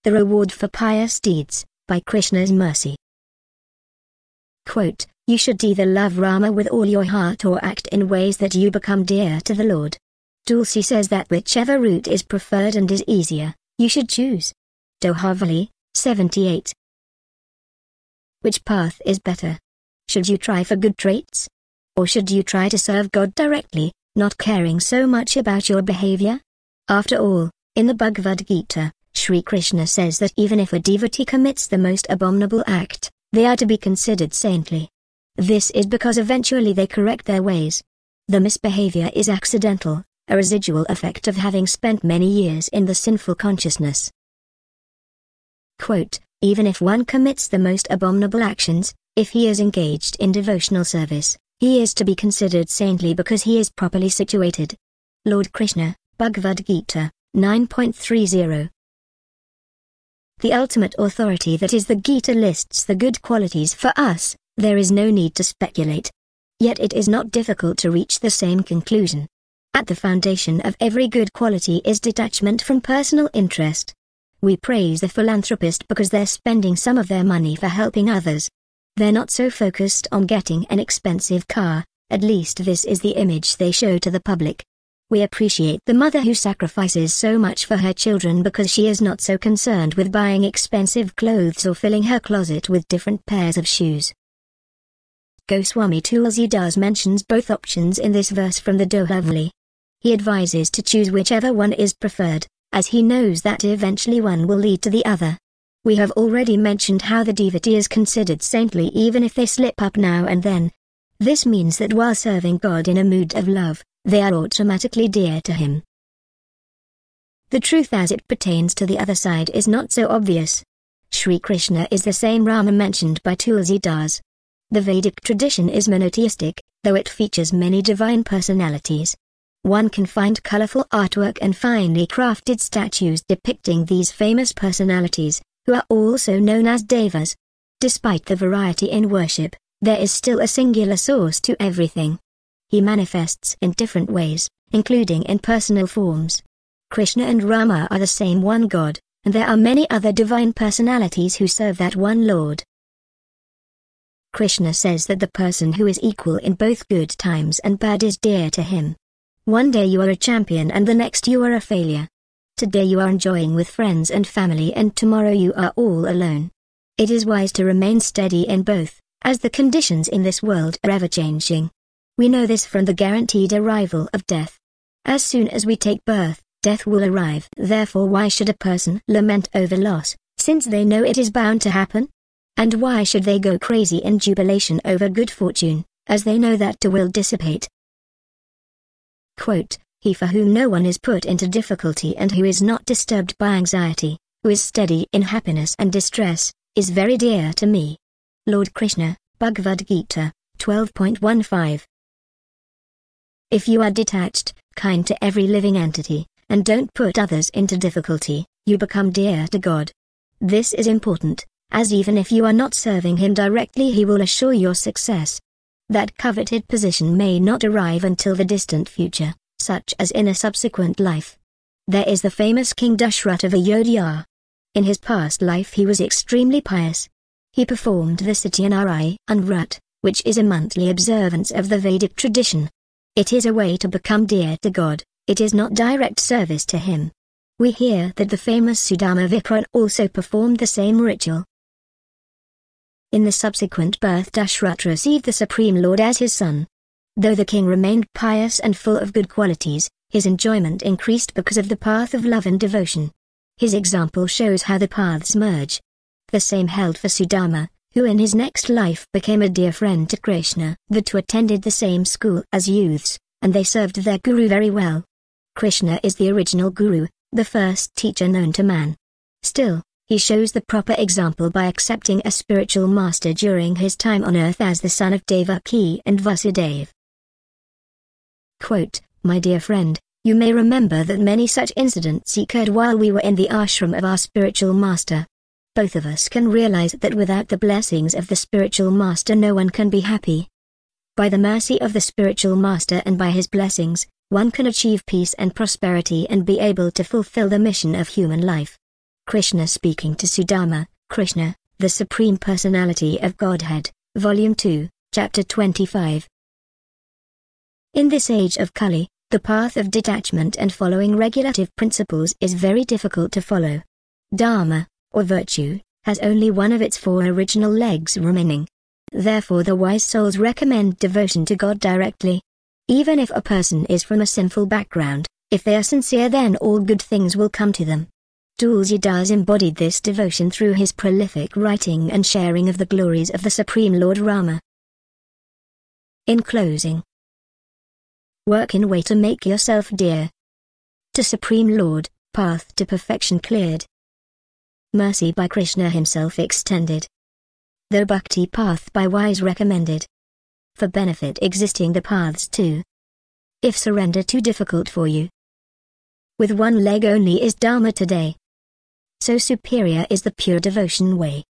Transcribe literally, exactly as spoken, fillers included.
The Reward for Pious Deeds, by Krishna's Mercy. Quote, you should either love Rama with all your heart or act in ways that you become dear to the Lord. Tulsi says that whichever route is preferred and is easier, you should choose. Dohavali, seventy-eight. Which path is better? Should you try for good traits? Or should you try to serve God directly, not caring so much about your behavior? After all, in the Bhagavad Gita, Sri Krishna says that even if a devotee commits the most abominable act, they are to be considered saintly. This is because eventually they correct their ways. The misbehavior is accidental, a residual effect of having spent many years in the sinful consciousness. Quote, even if one commits the most abominable actions, if he is engaged in devotional service, he is to be considered saintly because he is properly situated. Lord Krishna, Bhagavad Gita, nine point thirty. The ultimate authority that is the Gita lists the good qualities for us, there is no need to speculate. Yet it is not difficult to reach the same conclusion. At the foundation of every good quality is detachment from personal interest. We praise the philanthropist because they're spending some of their money for helping others. They're not so focused on getting an expensive car, at least this is the image they show to the public. We appreciate the mother who sacrifices so much for her children because she is not so concerned with buying expensive clothes or filling her closet with different pairs of shoes. Goswami Tulsidas mentions both options in this verse from the Dohavali. He advises to choose whichever one is preferred, as he knows that eventually one will lead to the other. We have already mentioned how the devotee is considered saintly even if they slip up now and then. This means that while serving God in a mood of love, they are automatically dear to him. The truth as it pertains to the other side is not so obvious. Sri Krishna is the same Rama mentioned by Tulsidas. The Vedic tradition is monotheistic, though it features many divine personalities. One can find colorful artwork and finely crafted statues depicting these famous personalities, who are also known as Devas. Despite the variety in worship, there is still a singular source to everything. He manifests in different ways, including in personal forms. Krishna and Rama are the same one God, and there are many other divine personalities who serve that one Lord. Krishna says that the person who is equal in both good times and bad is dear to him. One day you are a champion and the next you are a failure. Today you are enjoying with friends and family and tomorrow you are all alone. It is wise to remain steady in both, as the conditions in this world are ever-changing. We know this from the guaranteed arrival of death. As soon as we take birth, death will arrive. Therefore why should a person lament over loss, since they know it is bound to happen? And why should they go crazy in jubilation over good fortune, as they know that too will dissipate? Quote, he for whom no one is put into difficulty and who is not disturbed by anxiety, who is steady in happiness and distress, is very dear to me. Lord Krishna, Bhagavad Gita, twelve point fifteen. If you are detached, kind to every living entity, and don't put others into difficulty, you become dear to God. This is important, as even if you are not serving him directly he will assure your success. That coveted position may not arrive until the distant future, such as in a subsequent life. There is the famous King Dashrath of Ayodhya. In his past life he was extremely pious. He performed the Satyanarayana Vrat, which is a monthly observance of the Vedic tradition. It is a way to become dear to God, it is not direct service to him. We hear that the famous Sudama Vipra also performed the same ritual. In the subsequent birth Dashrath received the Supreme Lord as his son. Though the king remained pious and full of good qualities, his enjoyment increased because of the path of love and devotion. His example shows how the paths merge. The same held for Sudama, who in his next life became a dear friend to Krishna. The two attended the same school as youths, and they served their guru very well. Krishna is the original guru, the first teacher known to man. Still, he shows the proper example by accepting a spiritual master during his time on earth as the son of Devaki and Vasudeva. Quote, my dear friend, you may remember that many such incidents occurred while we were in the ashram of our spiritual master. Both of us can realize that without the blessings of the spiritual master no one can be happy. By the mercy of the spiritual master and by his blessings, one can achieve peace and prosperity and be able to fulfill the mission of human life. Krishna speaking to Sudama. Krishna, the Supreme Personality of Godhead, Volume two, Chapter twenty-five. In this age of Kali, the path of detachment and following regulative principles is very difficult to follow. Dharma, or virtue, has only one of its four original legs remaining. Therefore the wise souls recommend devotion to God directly. Even if a person is from a sinful background, if they are sincere, then all good things will come to them. Tulsi Das embodied this devotion through his prolific writing and sharing of the glories of the Supreme Lord Rama. In closing, work in way to make yourself dear to Supreme Lord, path to perfection cleared. Mercy by Krishna himself extended. The bhakti path by wise recommended. For benefit existing the paths too. If surrender too difficult for you, with one leg only is Dharma today. So superior is the pure devotion way.